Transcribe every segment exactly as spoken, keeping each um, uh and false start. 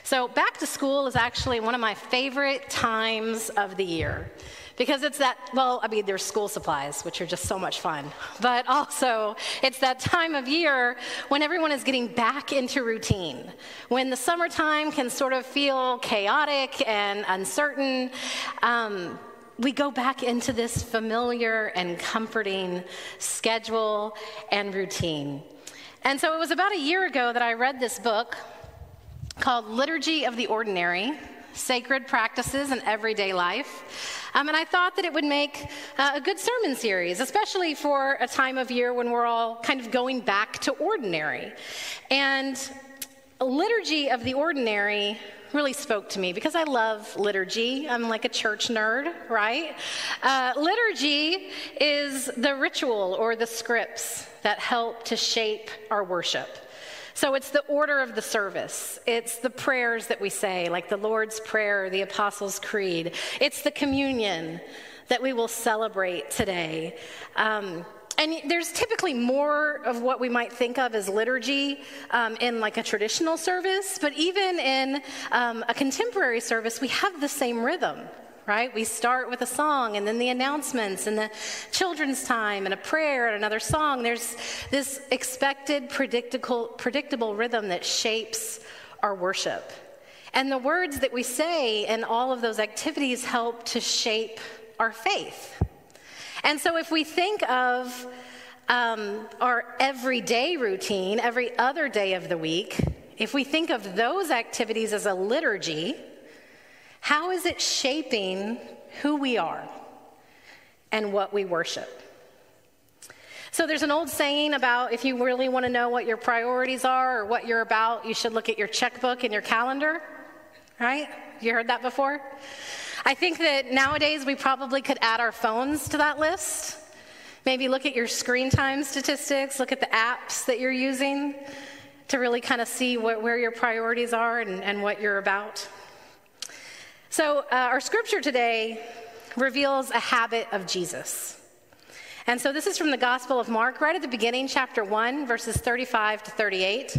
So back to school is actually one of my favorite times of the year because it's that, well, I mean, there's school supplies, which are just so much fun, but also it's that time of year when everyone is getting back into routine, when the summertime can sort of feel chaotic and uncertain. Um, we go back into this familiar and comforting schedule and routine. And so it was about a year ago that I read this book called Liturgy of the Ordinary, Sacred Practices in Everyday Life. Um, and I thought that it would make uh, a good sermon series, especially for a time of year when we're all kind of going back to ordinary. And Liturgy of the Ordinary really spoke to me because I love liturgy. I'm like a church nerd, right? Uh, liturgy is the ritual or the scripts that help to shape our worship. So it's the order of the service. It's the prayers that we say, like the Lord's Prayer, the Apostles' Creed. It's the communion that we will celebrate today. Um, and there's typically more of what we might think of as liturgy um, in like a traditional service, but even in um, a contemporary service, we have the same rhythm. Right? We start with a song and then the announcements and the children's time and a prayer and another song. There's this expected, predictable, predictable rhythm that shapes our worship. And the words that we say in all of those activities help to shape our faith. And so if we think of um, our everyday routine, every other day of the week, if we think of those activities as a liturgy, how is it shaping who we are and what we worship? So there's an old saying about if you really want to know what your priorities are or what you're about, you should look at your checkbook and your calendar, right? You heard that before? I think that nowadays we probably could add our phones to that list. Maybe look at your screen time statistics, look at the apps that you're using to really kind of see what, where your priorities are and, and what you're about. So uh, our scripture today reveals a habit of Jesus. And so this is from the Gospel of Mark, right at the beginning, chapter one, verses thirty-five to thirty-eight.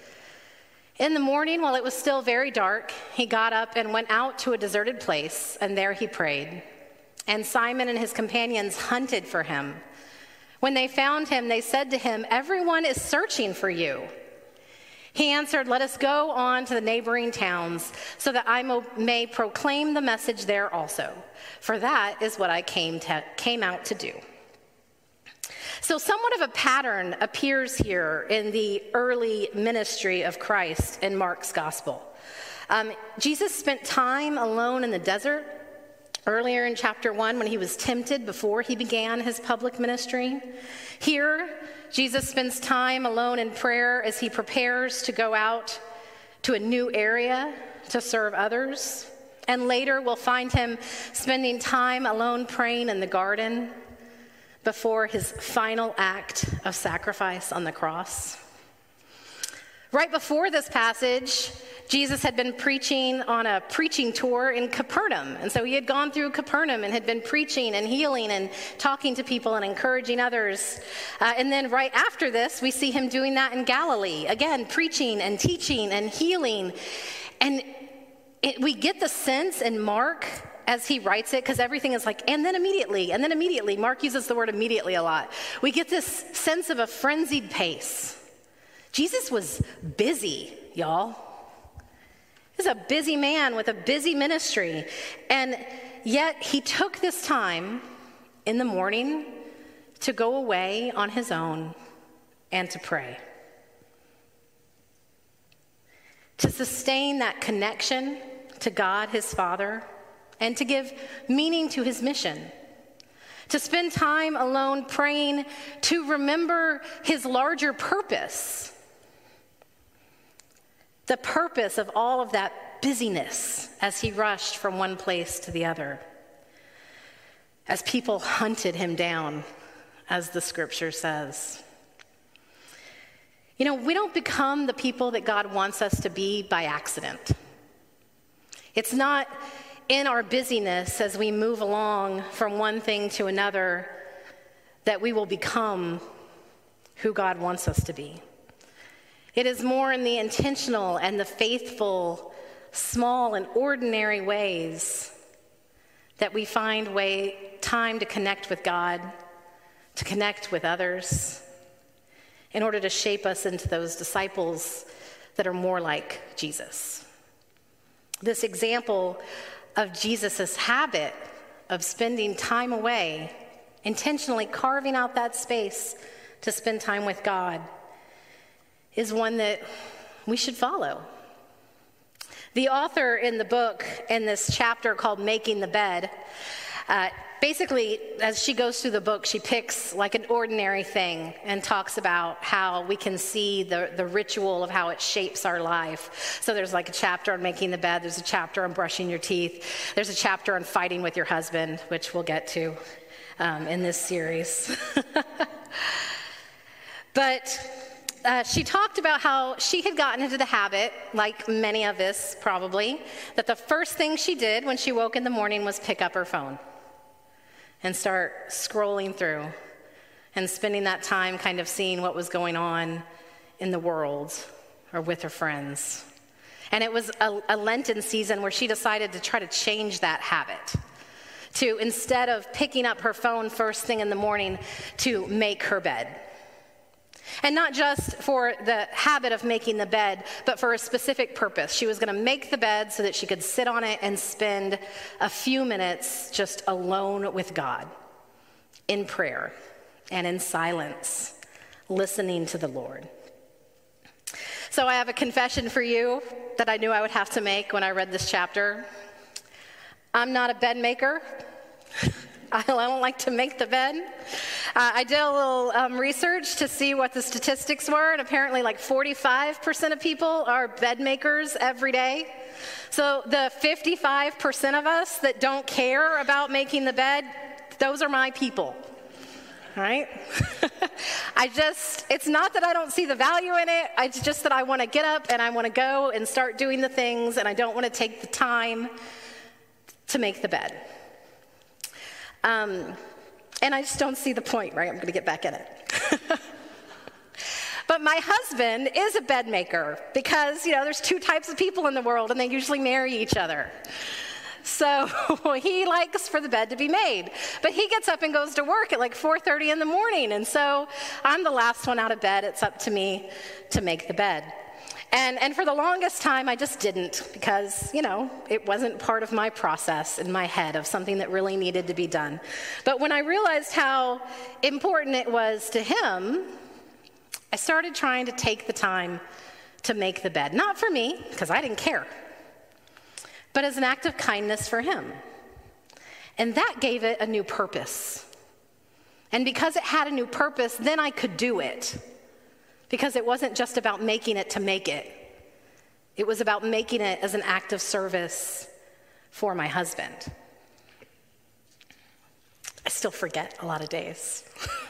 In the morning, while it was still very dark, he got up and went out to a deserted place, and there he prayed. And Simon and his companions hunted for him. When they found him, they said to him, "Everyone is searching for you." He answered, "Let us go on to the neighboring towns so that I mo- may proclaim the message there also. For that is what I came to, came out to do." So somewhat of a pattern appears here in the early ministry of Christ in Mark's gospel. Um, Jesus spent time alone in the desert earlier in chapter one when he was tempted before he began his public ministry. Here, Jesus spends time alone in prayer as he prepares to go out to a new area to serve others. And later we'll find him spending time alone praying in the garden before his final act of sacrifice on the cross. Right before this passage, Jesus had been preaching on a preaching tour in Capernaum. And so he had gone through Capernaum and had been preaching and healing and talking to people and encouraging others. Uh, and then right after this, we see him doing that in Galilee. Again, preaching and teaching and healing. And it, we get the sense in Mark as he writes it, because everything is like, and then immediately, and then immediately. Mark uses the word immediately a lot. We get this sense of a frenzied pace. Jesus was busy, y'all. He was a busy man with a busy ministry. And yet he took this time in the morning to go away on his own and to pray. To sustain that connection to God, his Father, and to give meaning to his mission. To spend time alone praying, to remember his larger purpose. The purpose of all of that busyness as he rushed from one place to the other. As people hunted him down, as the scripture says. You know, we don't become the people that God wants us to be by accident. It's not in our busyness as we move along from one thing to another that we will become who God wants us to be. It is more in the intentional and the faithful small and ordinary ways that we find way time to connect with God, to connect with others, in order to shape us into those disciples that are more like Jesus. This example of Jesus' habit of spending time away, intentionally carving out that space to spend time with God, is one that we should follow. The author in the book, in this chapter called Making the Bed, uh, basically, as she goes through the book, she picks like an ordinary thing and talks about how we can see the, the ritual of how it shapes our life. So there's like a chapter on making the bed, there's a chapter on brushing your teeth, there's a chapter on fighting with your husband, which we'll get to um, in this series. But Uh, she talked about how she had gotten into the habit, like many of us probably, that the first thing she did when she woke in the morning was pick up her phone and start scrolling through and spending that time kind of seeing what was going on in the world or with her friends. And it was a, a Lenten season where she decided to try to change that habit, to instead of picking up her phone first thing in the morning, to make her bed. And not just for the habit of making the bed, but for a specific purpose. She was going to make the bed so that she could sit on it and spend a few minutes just alone with God, in prayer and in silence, listening to the Lord. So I have a confession for you that I knew I would have to make when I read this chapter. I'm not a bed maker. I don't like to make the bed. Uh, I did a little um, research to see what the statistics were, and apparently like forty-five percent of people are bed makers every day. So the fifty-five percent of us that don't care about making the bed, those are my people, right? I just, it's not that I don't see the value in it, it's just that I want to get up and I want to go and start doing the things, and I don't want to take the time to make the bed. Um, and I just don't see the point, right? I'm going to get back in it. But my husband is a bed maker because, you know, there's two types of people in the world and they usually marry each other. So he likes for the bed to be made. But he gets up and goes to work at like four thirty in the morning. And so I'm the last one out of bed. It's up to me to make the bed. And and for the longest time, I just didn't because, you know, it wasn't part of my process in my head of something that really needed to be done. But when I realized how important it was to him, I started trying to take the time to make the bed. Not for me, because I didn't care, but as an act of kindness for him. And that gave it a new purpose. And because it had a new purpose, then I could do it. Because it wasn't just about making it to make it. It was about making it as an act of service for my husband. I still forget a lot of days.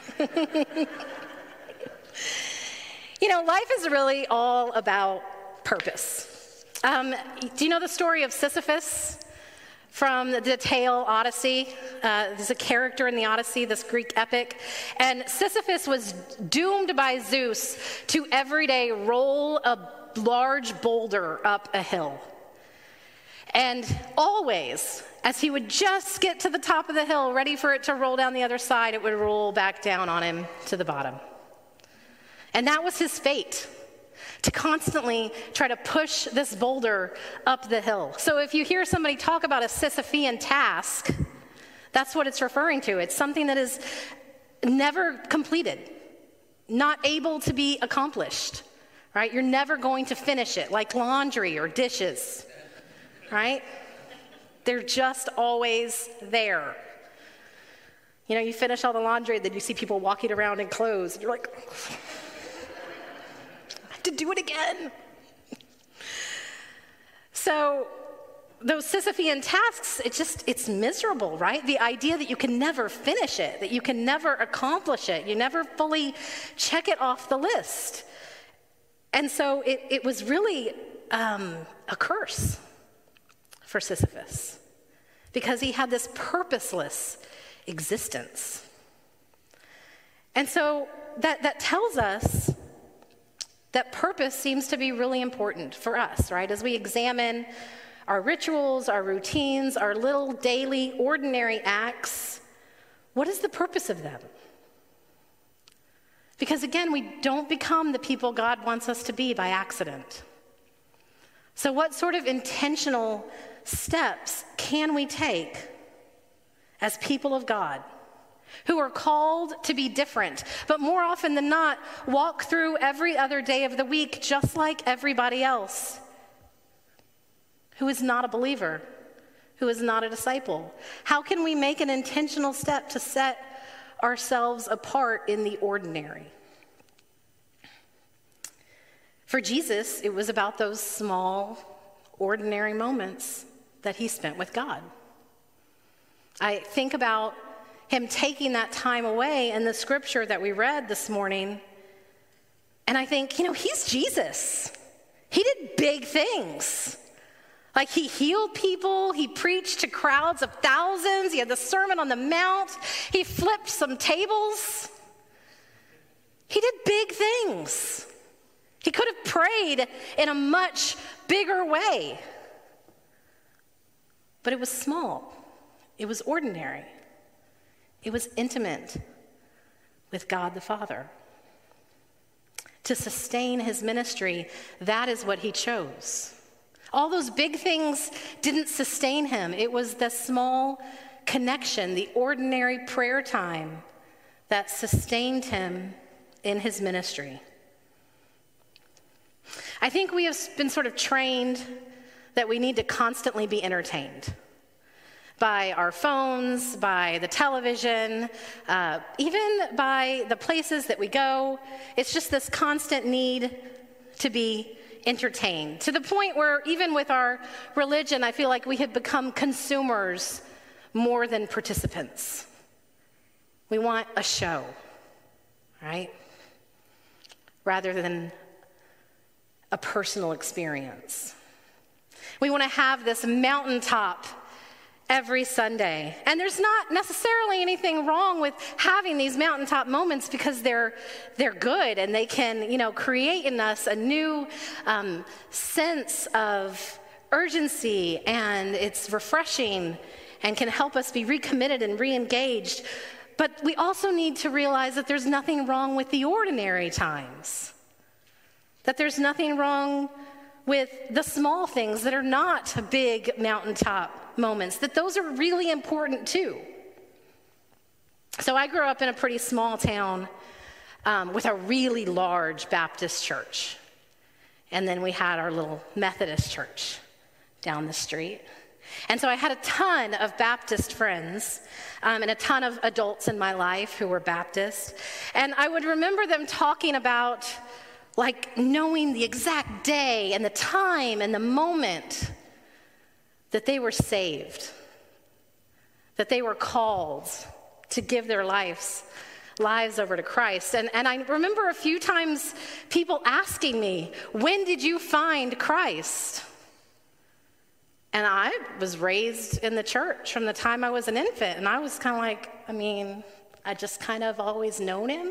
You know, life is really all about purpose. Um, do you know the story of Sisyphus? From the tale Odyssey. Uh, there's a character in the Odyssey, this Greek epic. And Sisyphus was doomed by Zeus to every day roll a large boulder up a hill. And always, as he would just get to the top of the hill, ready for it to roll down the other side, it would roll back down on him to the bottom. And that was his fate, to constantly try to push this boulder up the hill. So if you hear somebody talk about a Sisyphean task, that's what it's referring to. It's something that is never completed, not able to be accomplished, right? You're never going to finish it, like laundry or dishes, right? They're just always there. You know, you finish all the laundry, then you see people walking around in clothes, and you're like, to do it again. So those Sisyphean tasks, it just, it's miserable, right? The idea that you can never finish it, that you can never accomplish it, you never fully check it off the list. And so it, it was really um, a curse for Sisyphus because he had this purposeless existence. And so that, that tells us that purpose seems to be really important for us, right? As we examine our rituals, our routines, our little daily ordinary acts, what is the purpose of them? Because again, we don't become the people God wants us to be by accident. So what sort of intentional steps can we take as people of God who are called to be different, but more often than not, walk through every other day of the week just like everybody else who is not a believer, who is not a disciple? How can we make an intentional step to set ourselves apart in the ordinary? For Jesus, it was about those small, ordinary moments that he spent with God. I think about him taking that time away in the scripture that we read this morning, and I think, you know, he's Jesus. He did big things. Like, he healed people, he preached to crowds of thousands, he had the Sermon on the Mount, he flipped some tables. He did big things. He could have prayed in a much bigger way. But it was small. It was ordinary. It was intimate with God the Father. To sustain his ministry, that is what he chose. All those big things didn't sustain him. It was the small connection, the ordinary prayer time that sustained him in his ministry. I think we have been sort of trained that we need to constantly be entertained by our phones, by the television, uh, even by the places that we go. It's just this constant need to be entertained, to the point where even with our religion, I feel like we have become consumers more than participants. We want a show, right? Rather than a personal experience. We want to have this mountaintop every Sunday. And there's not necessarily anything wrong with having these mountaintop moments, because they're they're good, and they can, you know, create in us a new um, sense of urgency, and it's refreshing and can help us be recommitted and re-engaged. But we also need to realize that there's nothing wrong with the ordinary times. That there's nothing wrong with the small things that are not big mountaintop moments, that those are really important too. So I grew up in a pretty small town um, with a really large Baptist church. And then we had our little Methodist church down the street. And so I had a ton of Baptist friends um, and a ton of adults in my life who were Baptist. And I would remember them talking about, like, knowing the exact day and the time and the moment that they were saved, that they were called to give their lives lives over to Christ. And, and I remember a few times people asking me, when did you find Christ? And I was raised in the church from the time I was an infant, and I was kind of like, I mean, I just kind of always known him,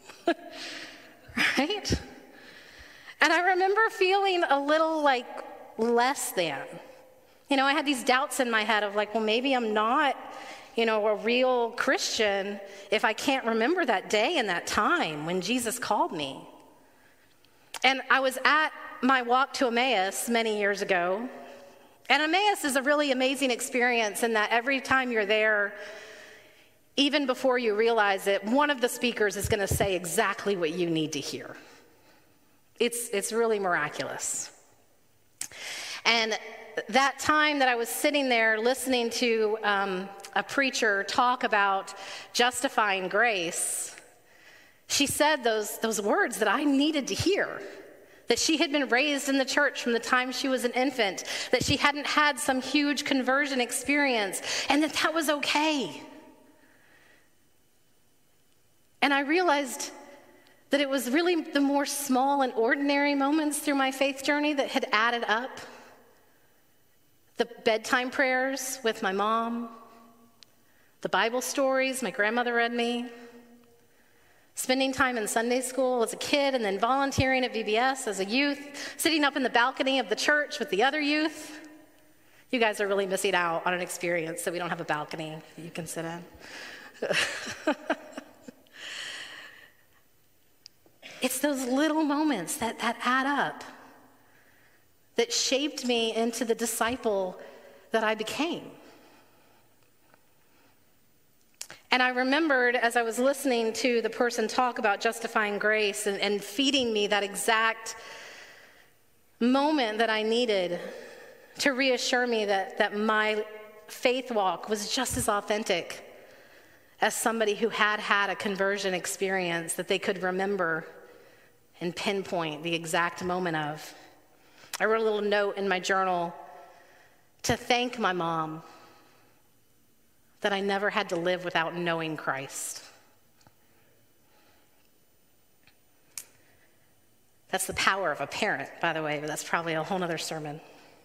right? And I remember feeling a little like less than. You know, I had these doubts in my head of like, well, maybe I'm not, you know, a real Christian if I can't remember that day and that time when Jesus called me. And I was at my walk to Emmaus many years ago. And Emmaus is a really amazing experience in that every time you're there, even before you realize it, one of the speakers is going to say exactly what you need to hear. It's, it's really miraculous. And that time that I was sitting there listening to um, a preacher talk about justifying grace, she said those, those words that I needed to hear. That she had been raised in the church from the time she was an infant, that she hadn't had some huge conversion experience, and that that was okay. And I realized that it was really the more small and ordinary moments through my faith journey that had added up. The bedtime prayers with my mom, the Bible stories my grandmother read me, spending time in Sunday school as a kid and then volunteering at V B S as a youth, sitting up in the balcony of the church with the other youth. You guys are really missing out on an experience that we don't have a balcony that you can sit in. It's those little moments that, that add up that shaped me into the disciple that I became. And I remembered as I was listening to the person talk about justifying grace and, and feeding me that exact moment that I needed to reassure me that, that my faith walk was just as authentic as somebody who had had a conversion experience that they could remember and pinpoint the exact moment of. I wrote a little note in my journal to thank my mom that I never had to live without knowing Christ. That's the power of a parent, by the way, but that's probably a whole nother sermon.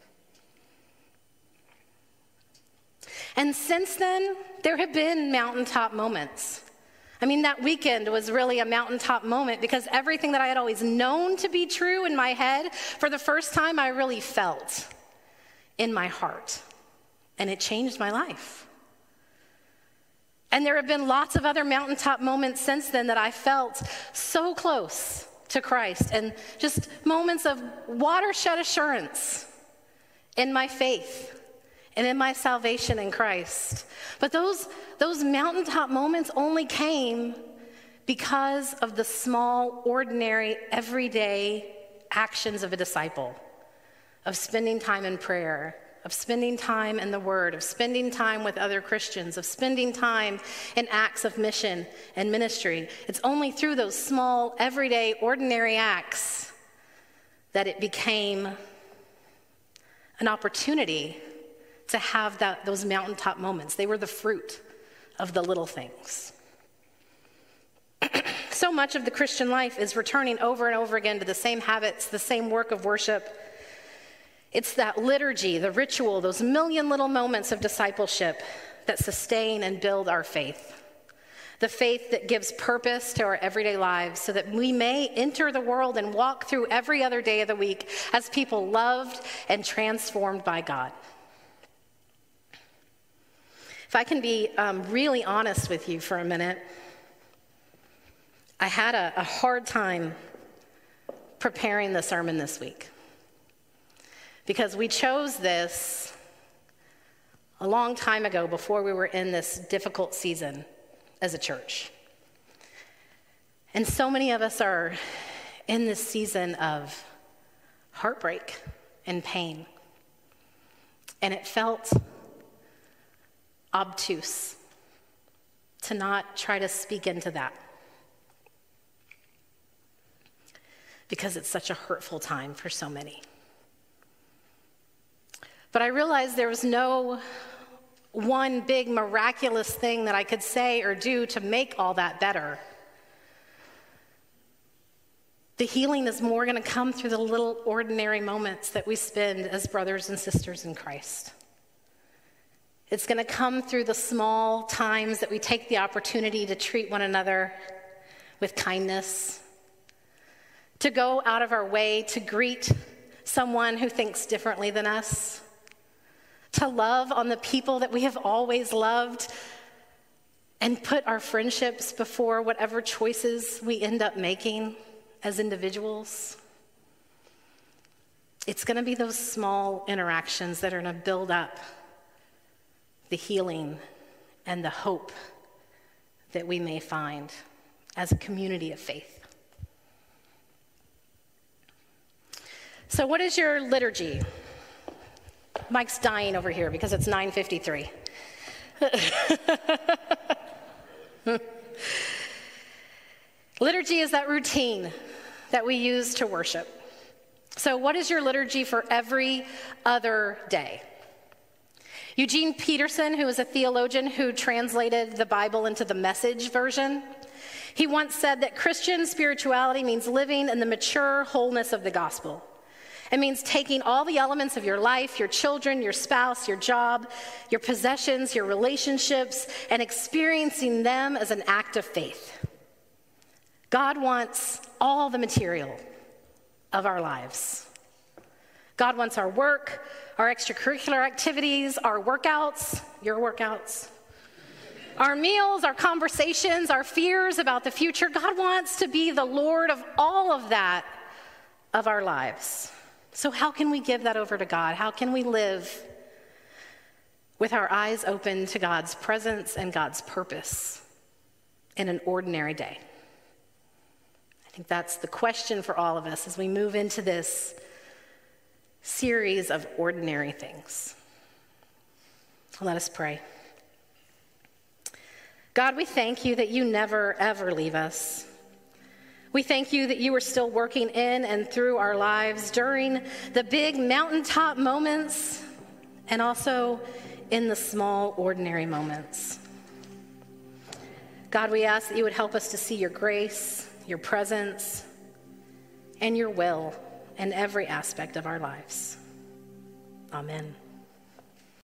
And since then, there have been mountaintop moments. I mean, that weekend was really a mountaintop moment because everything that I had always known to be true in my head, for the first time, I really felt in my heart. And it changed my life. And there have been lots of other mountaintop moments since then that I felt so close to Christ, and just moments of watershed assurance in my faith and in my salvation in Christ. But those, those mountaintop moments only came because of the small, ordinary, everyday actions of a disciple, of spending time in prayer, of spending time in the Word, of spending time with other Christians, of spending time in acts of mission and ministry. It's only through those small, everyday, ordinary acts that it became an opportunity to have that, those mountaintop moments. They were the fruit of the little things. So much of the Christian life is returning over and over again to the same habits, the same work of worship. It's that liturgy, the ritual, those million little moments of discipleship that sustain and build our faith. The faith that gives purpose to our everyday lives so that we may enter the world and walk through every other day of the week as people loved and transformed by God. If I can be um, really honest with you for a minute, I had a, a hard time preparing the sermon this week because we chose this a long time ago before we were in this difficult season as a church. And so many of us are in this season of heartbreak and pain. And it felt obtuse to not try to speak into that because it's such a hurtful time for so many. But I realized there was no one big miraculous thing that I could say or do to make all that better. The healing is more going to come through the little ordinary moments that we spend as brothers and sisters in Christ. It's going to come through the small times that we take the opportunity to treat one another with kindness, to go out of our way to greet someone who thinks differently than us, to love on the people that we have always loved, and put our friendships before whatever choices we end up making as individuals. It's going to be those small interactions that are going to build up the healing and the hope that we may find as a community of faith. So what is your liturgy? Mike's dying over here because it's nine fifty-three. Liturgy is that routine that we use to worship. So what is your liturgy for every other day? Eugene Peterson, who is a theologian who translated the Bible into the Message version, he once said that Christian spirituality means living in the mature wholeness of the gospel. It means taking all the elements of your life, your children, your spouse, your job, your possessions, your relationships, and experiencing them as an act of faith. God wants all the material of our lives. God wants our work, our extracurricular activities, our workouts, your workouts, our meals, our conversations, our fears about the future. God wants to be the Lord of all of that of our lives. So how can we give that over to God? How can we live with our eyes open to God's presence and God's purpose in an ordinary day? I think that's the question for all of us as we move into this series of ordinary things. Let us pray. God, we thank you that you never, ever leave us. We thank you that you are still working in and through our lives during the big mountaintop moments and also in the small, ordinary moments. God, we ask that you would help us to see your grace, your presence, and your will in every aspect of our lives. Amen.